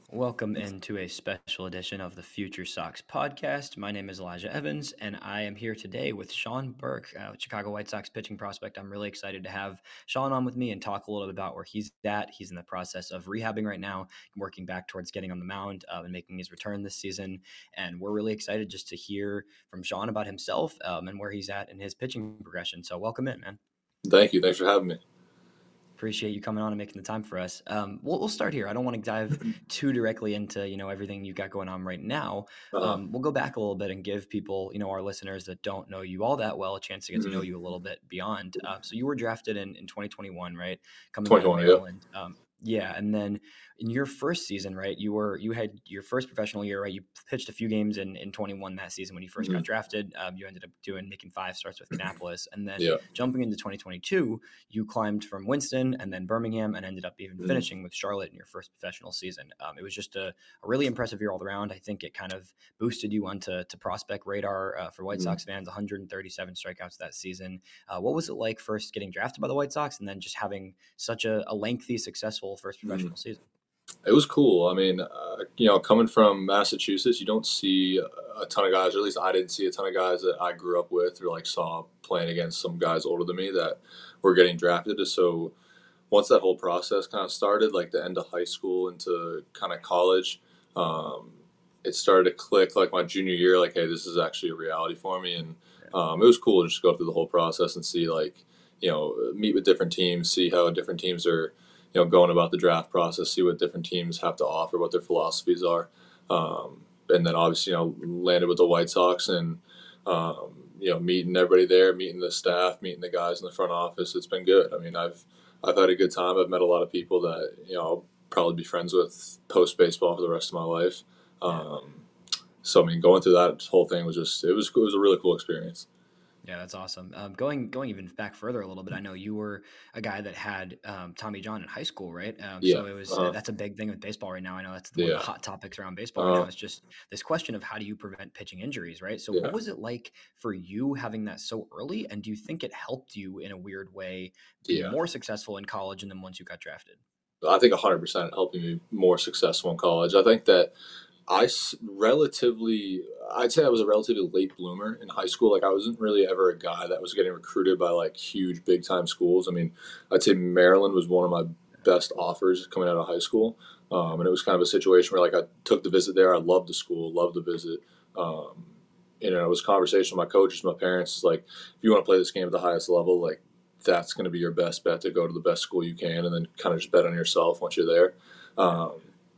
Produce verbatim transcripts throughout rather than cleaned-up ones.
Welcome into a special edition of the Future Sox podcast. My name is Elijah Evans, and I am here today with Sean Burke, uh, Chicago White Sox pitching prospect. I'm really excited to have Sean on with me and talk a little bit about where he's at. He's in the process of rehabbing right now, working back towards getting on the mound uh, and making his return this season. And we're really excited just to hear from Sean about himself um, and where he's at in his pitching progression. So welcome in, man. Thank you. Thanks for having me. Appreciate you coming on and making the time for us. Um, we'll, we'll start here. I don't want to dive too directly into you know everything you got going on right now. Uh-huh. Um, we'll go back a little bit and give people, you know, our listeners that don't know you all that well, a chance to get to know Mm-hmm. you a little bit beyond. Uh, so you were drafted in in twenty twenty-one, right? Coming out of twenty twenty, yeah. Maryland. Um, yeah, and then in your first season, right? You were you had your first professional year, right? You pitched a few games in in twenty-one that season when you first Mm-hmm. got drafted. Um, you ended up doing making five starts with Kannapolis, and then Yeah. jumping into twenty twenty-two, you climbed from Winston and then Birmingham and ended up even Mm-hmm. finishing with Charlotte in your first professional season. Um, it was just a, a really impressive year all around. I think it kind of boosted you onto to prospect radar uh, for White Mm-hmm. Sox fans. one hundred thirty-seven strikeouts that season. Uh, what was it like first getting drafted by the White Sox and then just having such a, a lengthy, successful first Mm-hmm. professional season? It was cool. I mean, uh, you know, coming from Massachusetts, you don't see a ton of guys, or at least I didn't see a ton of guys that I grew up with or like saw playing against some guys older than me that were getting drafted. So once that whole process kind of started, like the end of high school into kind of college, um, it started to click like my junior year, like, hey, this is actually a reality for me. And um, it was cool to just go through the whole process and see, like, you know, meet with different teams, see how different teams are, you know, going about the draft process, see what different teams have to offer, what their philosophies are. Um, and then obviously, you know, landed with the White Sox and, um, you know, meeting everybody there, meeting the staff, meeting the guys in the front office. It's been good. I mean, I've, I've had a good time. I've met a lot of people that, you know, I'll probably be friends with post baseball for the rest of my life. Um, so, I mean, going through that whole thing was just, it was, it was a really cool experience. Yeah, that's awesome. Um, going going even back further a little bit, I know you were a guy that had um, Tommy John in high school, right? Um, Yeah. so it was Uh, that's a big thing with baseball right now. I know that's one of the yeah. hot topics around baseball right now. Uh, It's just this question of how do you prevent pitching injuries, right? So what yeah. was it like for you having that so early, and do you think it helped you in a weird way be Yeah. more successful in college and then once you got drafted? I think one hundred percent helping me more successful in college. I think that I relatively, I'd say I was a relatively late bloomer in high school. Like I wasn't really ever a guy that was getting recruited by like huge big time schools. I mean, I'd say Maryland was one of my best offers coming out of high school. Um, and it was kind of a situation where like I took the visit there. I loved the school, loved the visit. Um, you know, it was a conversation with my coaches, my parents. It's like, if you want to play this game at the highest level, like that's going to be your best bet to go to the best school you can, and then kind of just bet on yourself once you're there. Um,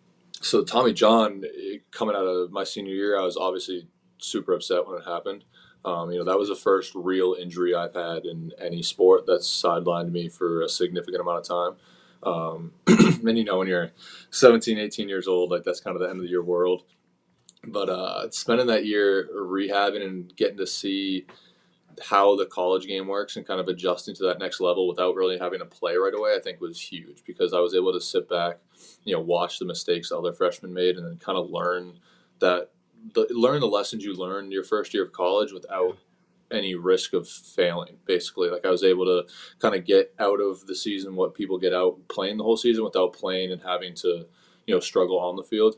so Tommy John, coming out of my senior year, I was obviously super upset when it happened. Um, you know, that was the first real injury I've had in any sport that's sidelined me for a significant amount of time. Um, and, you know, when you're seventeen, eighteen years old, like that's kind of the end of your world. But uh, spending that year rehabbing and getting to see how the college game works and kind of adjusting to that next level without really having to play right away, I think was huge because I was able to sit back, you know, watch the mistakes other freshmen made and then kind of learn that the, learn the lessons you learned your first year of college without any risk of failing. Basically, like I was able to kind of get out of the season what people get out playing the whole season without playing and having to, you know, struggle on the field.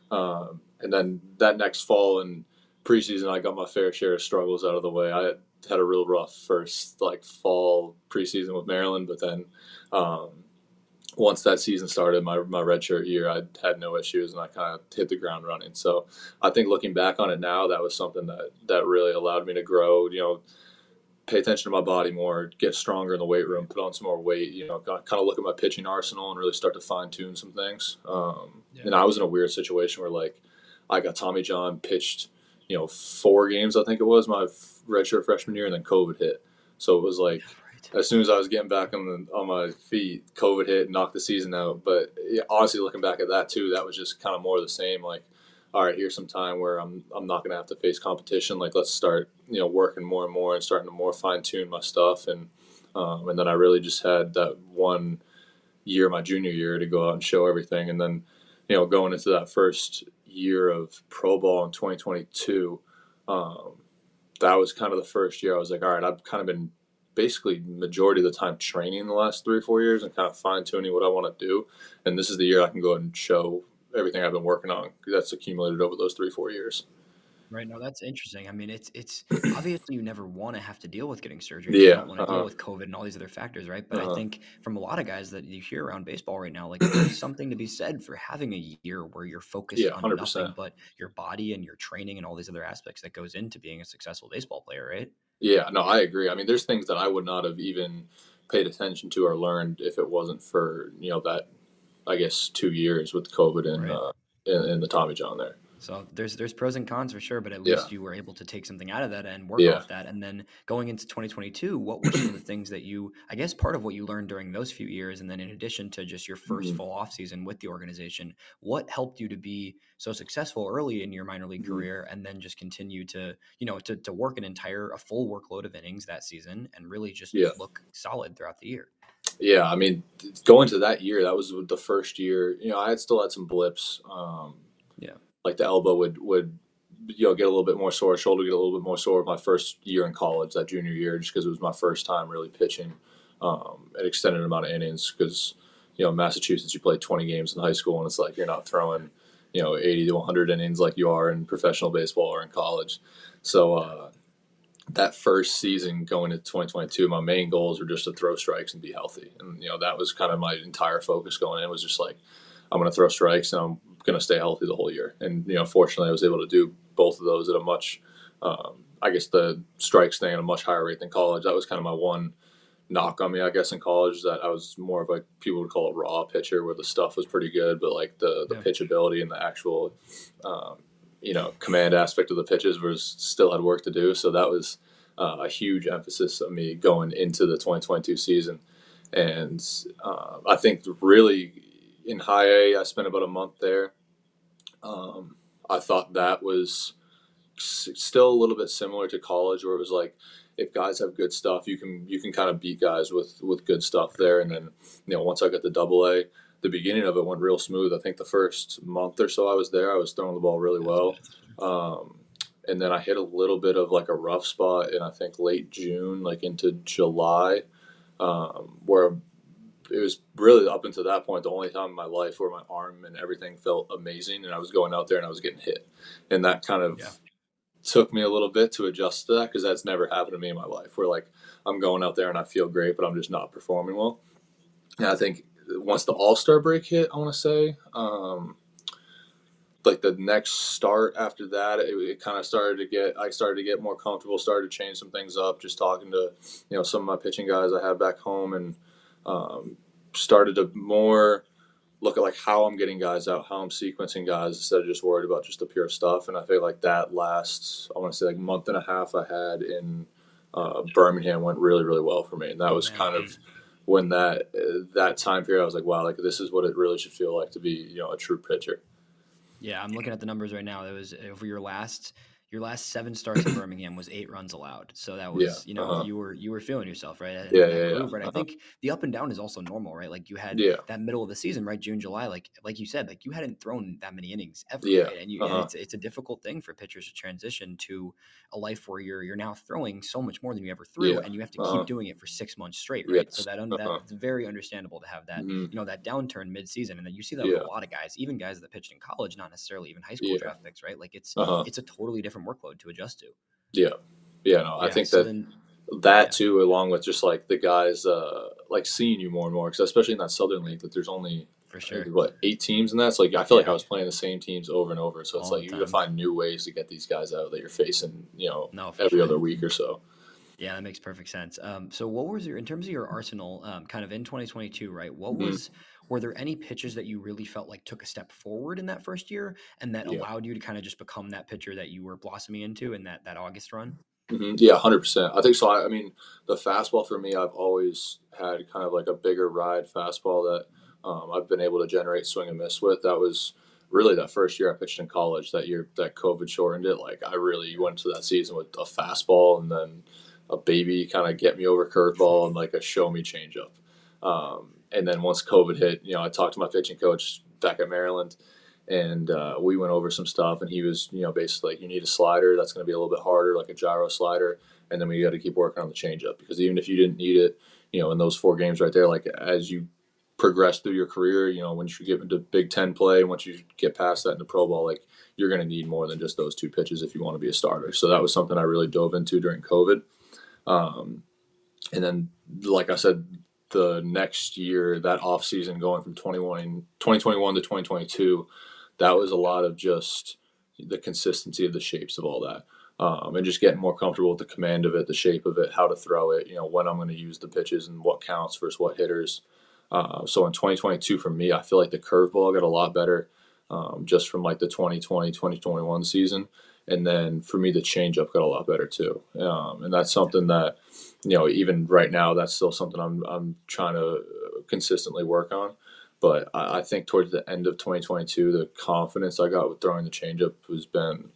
Um, and then that next fall and preseason, I got my fair share of struggles out of the way. I had a real rough first like fall preseason with Maryland, but then um, once that season started, my my redshirt year, I had no issues and I kind of hit the ground running. So I think looking back on it now, that was something that that really allowed me to grow. You know, pay attention to my body more, get stronger in the weight room, put on some more weight. You know, kind of look at my pitching arsenal and really start to fine tune some things. Um, Yeah. And I was in a weird situation where like I got Tommy John pitched, you know, four games I think it was my redshirt freshman year, and then COVID hit. So it was like Right. as soon as I was getting back on the, on my feet, COVID hit and knocked the season out. But yeah, honestly, looking back at that too, that was just kind of more of the same. Like, all right, here's some time where I'm I'm not gonna have to face competition. Like, let's start, you know, working more and more and starting to more fine tune my stuff. And um, and then I really just had that one year, my junior year, to go out and show everything. And then, you know, going into that first year of pro ball in twenty twenty-two, um, that was kind of the first year I was like, all right, I've kind of been basically majority of the time training the last three or four years and kind of fine tuning what I want to do. And this is the year I can go and show everything I've been working on that's accumulated over those three four years. Right. No, that's interesting. I mean, it's it's obviously you never want to have to deal with getting surgery. You Yeah. don't want to deal Uh-huh. with COVID and all these other factors, right? But I Uh-huh. think from a lot of guys that you hear around baseball right now, like there's something to be said for having a year where you're focused Yeah, on one hundred percent. nothing but your body and your training and all these other aspects that goes into being a successful baseball player, right? Yeah, no, I agree. I mean, there's things that I would not have even paid attention to or learned if it wasn't for, you know, that, I guess, two years with COVID and Right. uh and, and the Tommy John there. So there's there's pros and cons for sure, but at Yeah. least you were able to take something out of that and work Yeah. off that. And then going into twenty twenty-two, what were some of the things that you, I guess, part of what you learned during those few years, and then in addition to just your first Mhm. full off season with the organization, what helped you to be so successful early in your minor league Mhm. career, and then just continue to, you know, to to work an entire a full workload of innings that season and really just Yeah. look solid throughout the year? Yeah, I mean, going to that year, that was the first year. You know, I had still had some blips. Um, Yeah. like the elbow would would you know get a little bit more sore, shoulder get a little bit more sore my first year in college, that junior year, just because it was my first time really pitching um, an extended amount of innings. Because you know, in Massachusetts, you play twenty games in high school, and it's like you're not throwing you know eighty to one hundred innings like you are in professional baseball or in college. So. Yeah. Uh, that first season going into twenty twenty-two, my main goals were just to throw strikes and be healthy. And, you know, that was kind of my entire focus going in was just like, I'm going to throw strikes and I'm going to stay healthy the whole year. And, you know, fortunately I was able to do both of those at a much, um, I guess the strikes thing at a much higher rate than college. That was kind of my one knock on me, I guess, in college, that I was more of a, people would call it raw pitcher, where the stuff was pretty good, but like the, the Yeah. pitch ability and the actual, um, you know, command aspect of the pitches was still had work to do. So that was uh, a huge emphasis of me going into the twenty twenty-two season. And uh, I think really in high A, I spent about a month there. Um, I thought that was s- still a little bit similar to college, where it was like, if guys have good stuff, you can you can kind of beat guys with with good stuff Right. there. And then you know once I got to double A, the beginning of it went real smooth. I think the first month or so I was there, I was throwing the ball really That's well. awesome. Um, and then I hit a little bit of like a rough spot in I think late June, like into July, um, where it was really up until that point the only time in my life where my arm and everything felt amazing, and I was going out there and I was getting hit, and that kind of Yeah. took me a little bit to adjust to that, because that's never happened to me in my life, where like I'm going out there and I feel great but I'm just not performing well. And I think once the All-Star break hit, I want to say, um, like the next start after that, it, it kind of started to get I started to get more comfortable, started to change some things up, just talking to you know some of my pitching guys I have back home, and um, started to more look at like how I'm getting guys out, how I'm sequencing guys, instead of just worried about just the pure stuff. And I feel like that last, I want to say like month and a half I had in uh, Birmingham went really, really well for me. And that Oh was man. kind of when that uh, that time period I was like, wow, like this is what it really should feel like to be you know a true pitcher. Yeah, I'm looking at the numbers right now. It was over your last your last seven starts in Birmingham was eight runs allowed. So that Yeah. was, you know, Uh huh. you were you were feeling yourself, right? And Yeah. in that Yeah. Yeah. groove, right? I Uh huh. think the up and down is also normal, right? Like you had Yeah. that middle of the season, right? June, July, like like you said, like you hadn't thrown that many innings ever, Yeah. right? And you Uh and huh. it's it's a difficult thing for pitchers to transition to a life where you're you're now throwing so much more than you ever threw, Yeah. and you have to Uh keep huh. doing it for six months straight, right? So Yes. that un, Uh huh. that's very understandable to have that, Hmm. you know, that downturn mid-season. And then you see that with a Yeah. lot of guys, even guys that pitched in college, not necessarily even high school Yeah. draft picks, right? Like it's Uh huh. it's a totally different workload to adjust to. Yeah. Yeah. No, I Yeah. think So that then, that yeah, too, along with just like the guys, uh, like seeing you more and more, because especially in that Southern League, that there's only for I think sure. what eight teams in that. So like I feel like I Yeah, was playing the same teams over and over. So it's all like the you got to time. find new ways to get these guys out that you're facing, you know, No, for every sure. other week or so. Yeah, that makes perfect sense. Um, so what was your, in terms of your arsenal, um, kind of in twenty twenty-two, right? What Hmm. was, were there any pitches that you really felt like took a step forward in that first year and that Yeah. allowed you to kind of just become that pitcher that you were blossoming into in that, that August run? Hmm. Yeah, one hundred percent. I think so. I, I mean, the fastball for me, I've always had kind of like a bigger ride fastball that um, I've been able to generate swing and miss with. That was really that first year I pitched in college. That year that COVID shortened it. Like I really went to that season with a fastball and then a baby kind of get me over curveball and like a show me changeup. Um, and then once COVID hit, you know, I talked to my pitching coach back at Maryland, and uh, we went over some stuff, and he was, you know, basically like, you need a slider that's going to be a little bit harder, like a gyro slider, and then we got to keep working on the changeup, because even if you didn't need it, you know, in those four games right there, like as you progress through your career, you know, once you get into Big Ten play, once you get past that into pro ball, like you're going to need more than just those two pitches if you want to be a starter. So that was something I really dove into during COVID. Um, and then, like I said, the next year, that off season going from twenty twenty-one to twenty twenty-two, that was a lot of just the consistency of the shapes of all that. Um, and just getting more comfortable with the command of it, the shape of it, how to throw it, you know, when I'm going to use the pitches and what counts versus what hitters. Uh, so in twenty twenty-two for me, I feel like the curveball got a lot better um, just from like the twenty twenty, twenty twenty-one season. And then for me, the changeup got a lot better too. Um, and that's something that, you know, even right now, that's still something I'm I'm trying to consistently work on. But I, I think towards the end of twenty twenty-two, the confidence I got with throwing the changeup has been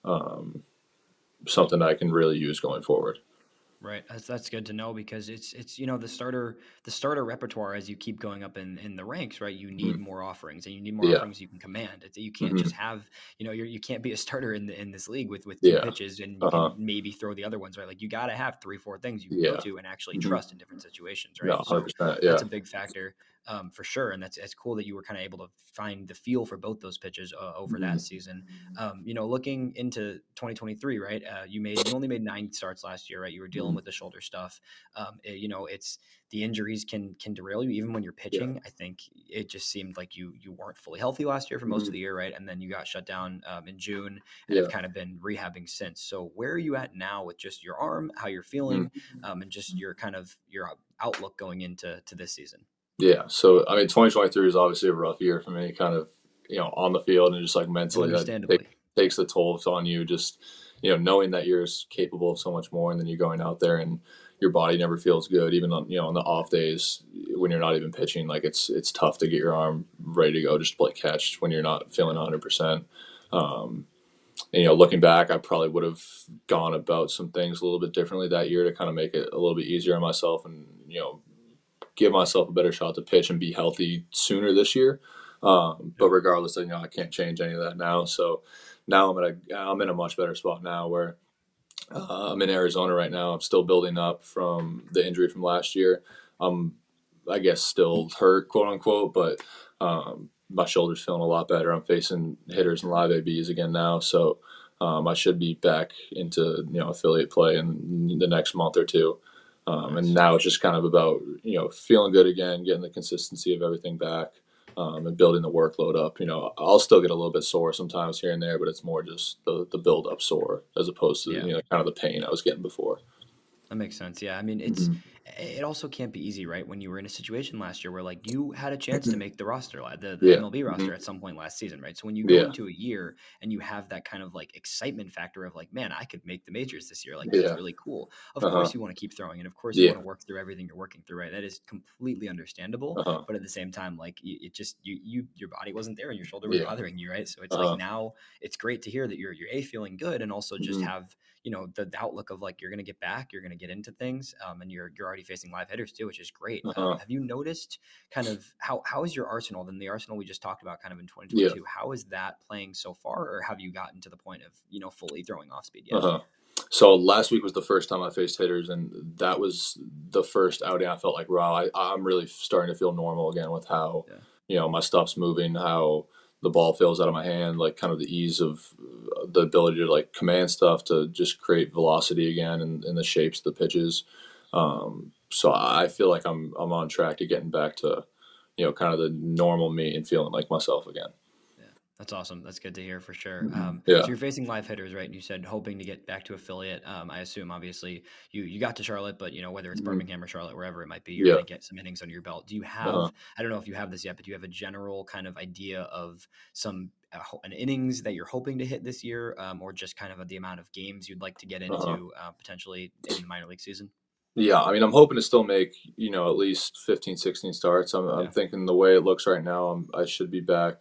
um, something I can really use going forward. Right. That's that's good to know because it's it's you know the starter the starter repertoire as you keep going up in, in the ranks, right? You need Mm-hmm. more offerings and you need more Yeah. offerings you can command. It's, you can't Mm-hmm. just have, you know, you're you can't be a starter in the, in this league with with two Yeah. pitches and you Uh-huh. can maybe throw the other ones, right? Like you got to have three, four things you can go Yeah. to and actually Mm-hmm. trust in different situations, No, right? So one hundred percent. Yeah. that's a big factor. Um, for sure, and that's it's cool that you were kind of able to find the feel for both those pitches uh, over Mm-hmm. that season. Um, you know, looking into twenty twenty-three, right? Uh, you made you only made nine starts last year, right? You were dealing Mm-hmm. with the shoulder stuff. Um, it, you know, it's the injuries can can derail you even when you're pitching. Yeah. I think it just seemed like you you weren't fully healthy last year for most Mm-hmm. of the year, right? And then you got shut down um, in June and Yeah. have kind of been rehabbing since. So where are you at now with just your arm, how you're feeling, Mm-hmm. um, and just your kind of your outlook going into to this season? Yeah. So, I mean, twenty twenty-three is obviously a rough year for me, kind of, you know, on the field and just like mentally that Understandably. take, takes the toll on you. Just, you know, knowing that you're capable of so much more and then you're going out there and your body never feels good, even on, you know, on the off days when you're not even pitching, like it's, it's tough to get your arm ready to go just to play catch when you're not feeling one hundred percent. Um, and, you know, looking back, I probably would have gone about some things a little bit differently that year to kind of make it a little bit easier on myself and, you know, give myself a better shot to pitch and be healthy sooner this year. Um, but regardless, you know, I can't change any of that now. So now I'm at a, I'm in a much better spot now where uh, I'm in Arizona right now. I'm still building up from the injury from last year. I'm, I guess, still hurt, quote unquote, but um, my shoulder's feeling a lot better. I'm facing hitters and live A Bs again now. So um, I should be back into, you know, affiliate play in the next month or two. Um, Nice. And now it's just kind of about, you know, feeling good again, getting the consistency of everything back, um, and building the workload up. You know, I'll still get a little bit sore sometimes here and there, but it's more just the, the build up sore as opposed to, Yeah. you know, kind of the pain I was getting before. That makes sense. Yeah. I mean, it's, it also can't be easy, right? When you were in a situation last year where like you had a chance to make the roster, like the, the Yeah. M L B roster Mhm. at some point last season, right? So when you go Yeah. into a year and you have that kind of like excitement factor of like, man, I could make the majors this year. Like Yeah. that's really cool. Of Uh-huh. course you want to keep throwing and of course you Yeah. want to work through everything you're working through, right? That is completely understandable. Uh-huh. But at the same time, like you, it just, you, you, your body wasn't there and your shoulder was Yeah. bothering you, right? So it's Uh-huh. like now it's great to hear that you're, you're A, feeling good and also just Mhm. have, you know, the, the outlook of like, you're going to get back, you're going to get into things. Um, and you're, you're already facing live hitters too, which is great. Uh-huh. Um, have you noticed kind of how, how is your arsenal then the arsenal we just talked about kind of in twenty Yeah. twenty-two, how is that playing so far? Or have you gotten to the point of, you know, fully throwing off speed yet? Uh-huh. So last week was the first time I faced hitters, and that was the first outing I felt like, wow, I, I'm really starting to feel normal again with how, Yeah. you know, my stuff's moving, how the ball feels out of my hand, like kind of the ease of uh, the ability to like command stuff to just create velocity again and, and the shapes of the pitches. Um, so I feel like I'm I'm on track to getting back to, you know, kind of the normal me and feeling like myself again. That's awesome. That's good to hear for sure. Um, Yeah. So you're facing live hitters, right? And you said hoping to get back to affiliate. Um, I assume obviously you you got to Charlotte, but you know whether it's Mhm. Birmingham or Charlotte, wherever it might be, you're Yeah. going to get some innings under your belt. Do you have? Uh-huh. I don't know if you have this yet, but do you have a general kind of idea of some uh, ho- an innings that you're hoping to hit this year, um, or just kind of the amount of games you'd like to get Uh-huh. into uh, potentially in the minor league season? Yeah, I mean, I'm hoping to still make, you know, at least fifteen, sixteen starts. I'm, I'm Yeah. thinking the way it looks right now, I'm, I should be back,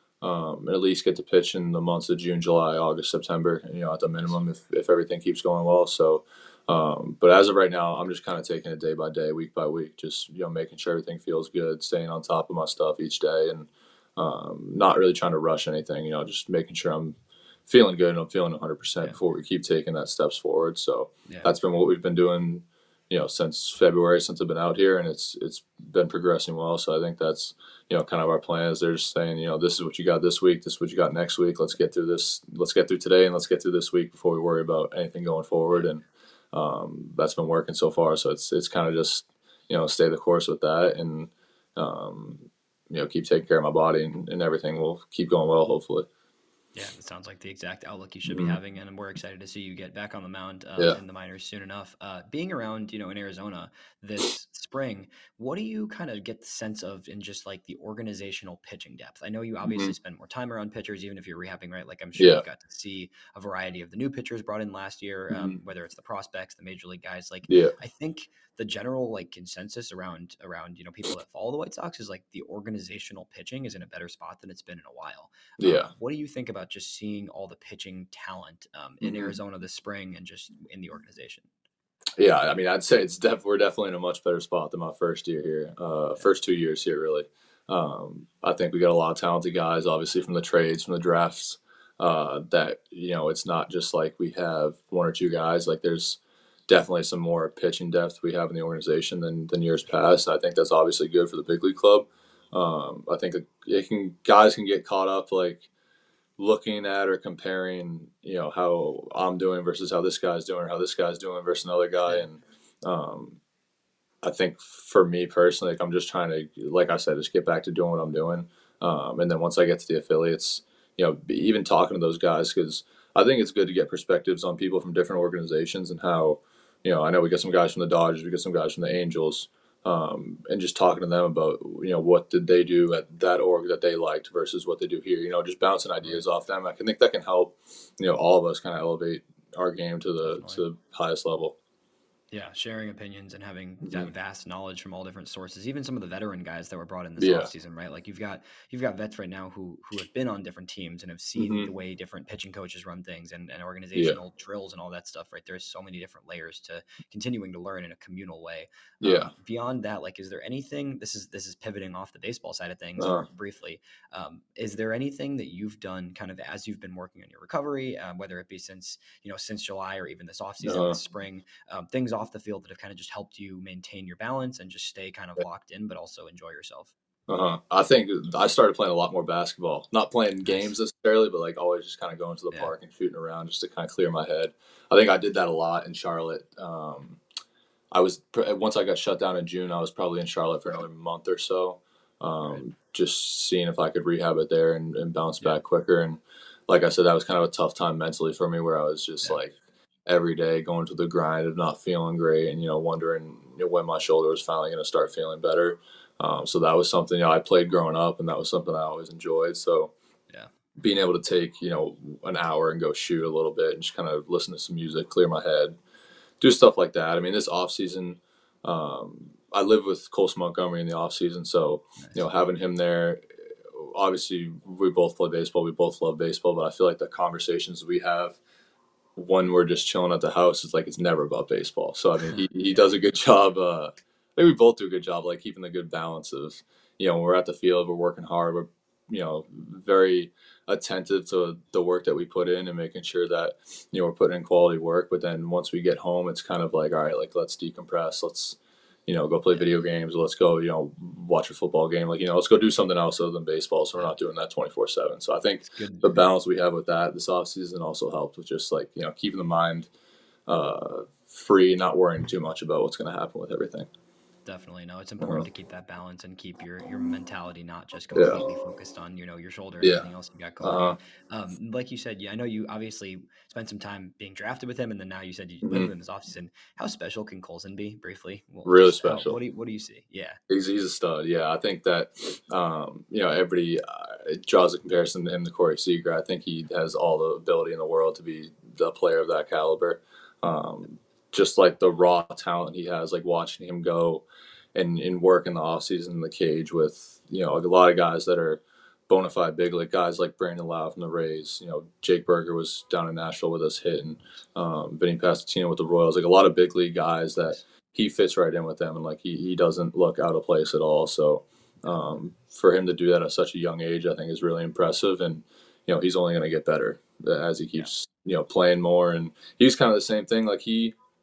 um, and at least get to pitch in the months of June, July, August, September, you know, at the minimum if, if everything keeps going well. So, um, but as of right now, I'm just kind of taking it day by day, week by week, just, you know, making sure everything feels good, staying on top of my stuff each day and um, not really trying to rush anything, you know, just making sure I'm feeling good and I'm feeling one hundred percent Yeah. before we keep taking that steps forward. So Yeah. that's been what we've been doing, you know, since February, since I've been out here, and it's it's been progressing well. So I think that's, you know, kind of our plan is they're just saying, you know, this is what you got this week, this is what you got next week. Let's get through this, let's get through today, and let's get through this week before we worry about anything going forward. And um, that's been working so far. So it's it's kind of just, you know, stay the course with that, and um, you know, keep taking care of my body, and, and everything will keep going well, hopefully. Yeah, it sounds like the exact outlook you should be Mm-hmm. having, and we're excited to see you get back on the mound um, Yeah. in the minors soon enough. Uh, being around, you know, in Arizona this spring, what do you kind of get the sense of in just like the organizational pitching depth? I know you Mm-hmm. obviously spend more time around pitchers, even if you're rehabbing, right? Like I'm sure Yeah. you've got to see a variety of the new pitchers brought in last year, Mm-hmm. um, whether it's the prospects, the major league guys. Like Yeah. I think the general like consensus around around you know people that follow the White Sox is like the organizational pitching is in a better spot than it's been in a while. Um, Yeah. what do you think about just seeing all the pitching talent um, in Mm-hmm. Arizona this spring and just in the organization? Yeah, I mean, I'd say it's def- we're definitely in a much better spot than my first year here, uh, Yeah. first two years here, really. Um, I think we got a lot of talented guys, obviously from the trades, from the drafts. Uh, that you know, it's not just like we have one or two guys. Like there's definitely some more pitching depth we have in the organization than than years past. I think that's obviously good for the big league club. Um, I think it can guys can get caught up like looking at or comparing, you know, how I'm doing versus how this guy's doing, or how this guy's doing versus another guy. Yeah. And um, I think for me personally, like I'm just trying to, like I said, just get back to doing what I'm doing. Um, and then once I get to the affiliates, you know, even talking to those guys, because I think it's good to get perspectives on people from different organizations and how, you know, I know we got some guys from the Dodgers, we got some guys from the Angels, um, and just talking to them about, you know, what did they do at that org that they liked versus what they do here, you know, just bouncing ideas off them. I can think that can help, you know, all of us kind of elevate our game to the Definitely. to the highest level. Yeah, sharing opinions and having that Mm-hmm. vast knowledge from all different sources, even some of the veteran guys that were brought in this Yeah. offseason, right? Like you've got you've got vets right now who who have been on different teams and have seen Mm-hmm. the way different pitching coaches run things and, and Yeah. organizational drills and all that stuff, right? There's so many different layers to continuing to learn in a communal way. Yeah. Um, beyond that, like is there anything this is this is pivoting off the baseball side of things Uh, briefly. Um, is there anything that you've done kind of as you've been working on your recovery, um, whether it be since, you know, since July or even this offseason, uh, this spring, um, things off the field that have kind of just helped you maintain your balance and just stay kind of locked in, but also enjoy yourself? uh-huh. I think I started playing a lot more basketball. Not playing Nice. games necessarily, but like always just kind of going to the Yeah. park and shooting around just to kind of clear my head. I think I did that a lot in Charlotte. Um, I was once I got shut down in June, I was probably in Charlotte for another month or so, um, Right. just seeing if I could rehab it there and, and bounce Yeah. back quicker. And like I said, that was kind of a tough time mentally for me, where I was just Yeah. like every day going to the grind of not feeling great, and you know wondering, you know, when my shoulder was finally going to start feeling better. Um, so that was something, you know, I played growing up, and that was something I always enjoyed. So Yeah. being able to take, you know, an hour and go shoot a little bit and just kind of listen to some music, clear my head, do stuff like that. I mean, this off season, um, I live with Colson Montgomery in the off season, so Nice. you know, having him there, obviously we both play baseball, we both love baseball, but I feel like the conversations we have when we're just chilling at the house is like it's never about baseball. So I mean, he he Yeah. does a good job. Uh, I think we both do a good job, like keeping the good balance of, you know, when we're at the field, we're working hard, we're, you know, very attentive to the work that we put in and making sure that, you know, we're putting in quality work. But then once we get home, it's kind of like, all right, like let's decompress, let's, you know, go play Yeah. video games, let's go, you know, watch a football game, like, you know, let's go do something else other than baseball. So we're Yeah. not doing that twenty-four seven. So I think It's good. the balance we have with that this offseason also helped with just like, you know, keeping the mind uh, free, not worrying too much about what's going to happen with everything. Definitely. No, it's important Uh-huh. to keep that balance and keep your your mentality not just Yeah. completely focused on, you know, your shoulder and Yeah. everything else you got going Uh-huh. on. Um, like you said, yeah, I know you obviously spent some time being drafted with him, and then now you said you live hmm with him this offseason. How special can Colson be, briefly? Well, Really just how, special. what do you, what do you see? Yeah. He's, he's a stud. Yeah, I think that, um, you know, everybody uh, draws a comparison to him to Corey Seager. I think he has all the ability in the world to be the player of that caliber. Um, just like the raw talent he has, like watching him go and, and work in the offseason in the cage with, you know, a lot of guys that are bona fide big league guys like Brandon Lau from the Rays. You know, Jake Berger was down in Nashville with us hitting, um, Vinny Pasquantino with the Royals. Like a lot of big league guys that he fits right in with them, and like he, he doesn't look out of place at all. So um, for him to do that at such a young age, I think is really impressive. And you know, he's only going to get better as he keeps, you know, playing more. And he's kind of the same thing. Like he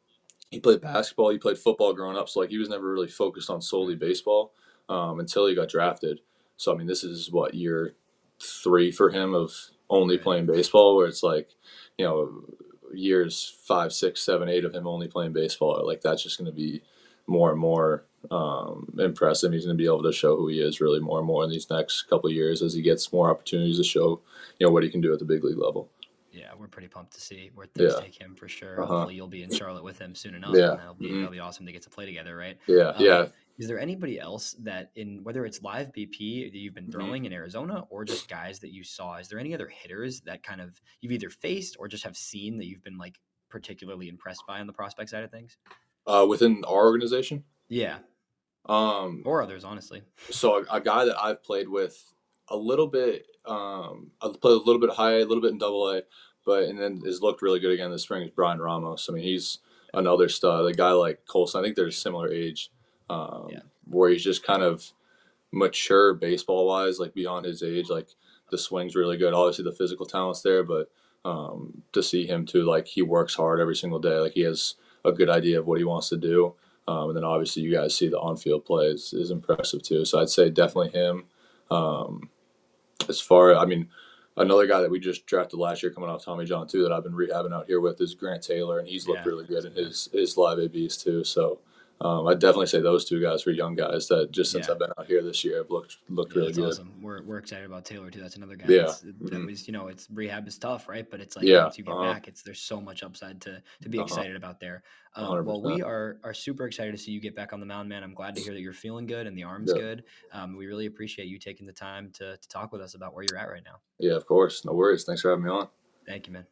he played basketball, he played football growing up, so like he was never really focused on solely Mm. baseball um, until he got drafted. So I mean, this is what year three for him of only Right. playing baseball, where it's like, you know, years five, six, seven, eight of him only playing baseball. Like that's just going to be more and more um, impressive. He's going to be able to show who he is really more and more in these next couple of years as he gets more opportunities to show, you know, what he can do at the big league level. Yeah, we're pretty pumped to see where things Yeah. take him for sure. Uh huh. Hopefully, you'll be in Charlotte with him soon enough, and Yeah. that'll be Hmm. that'll be awesome to get to play together, right? Yeah. Um, Yeah. is there anybody else that in whether it's live B P that you've been Hmm. throwing in Arizona or just guys that you saw? Is there any other hitters that kind of you've either faced or just have seen that you've been like particularly impressed by on the prospect side of things? Uh, within our organization, Yeah, um, or others, honestly. so a, a guy that I've played with a little bit, um, I played a little bit high, a little bit in double A, but and then has looked really good again this spring is Brian Ramos. I mean, he's another stud. A guy like Colson, I think they're a similar age, Yeah, um, where he's just kind of mature baseball wise, like beyond his age. Like the swing's really good. Obviously, the physical talent's there, but um, to see him too, like he works hard every single day. Like he has a good idea of what he wants to do. Um, and then obviously you guys see the on-field play is, is impressive too. So I'd say definitely him. Um, as far, I mean, another guy that we just drafted last year coming off Tommy John too that I've been rehabbing out here with is Grant Taylor, and he's looked yeah, really good in his his live A Bs too. So um, I'd definitely say those two guys for young guys that just since yeah. I've been out here this year have looked looked Yeah, really that's good. awesome. We're we're excited about Taylor too. That's another guy Yeah. that's that Hmm. was you know it's rehab is tough, right? But it's like Yeah. once you get Uh huh. back, it's there's so much upside to to be Uh huh. excited about there. A Um, hundred well, percent. we are are super excited to see you get back on the mound, man. I'm glad to hear that you're feeling good and the arm's Yeah. good. Um, we really appreciate you taking the time to to talk with us about where you're at right now. Yeah. Of course. No worries. Thanks for having me on. Thank you, man.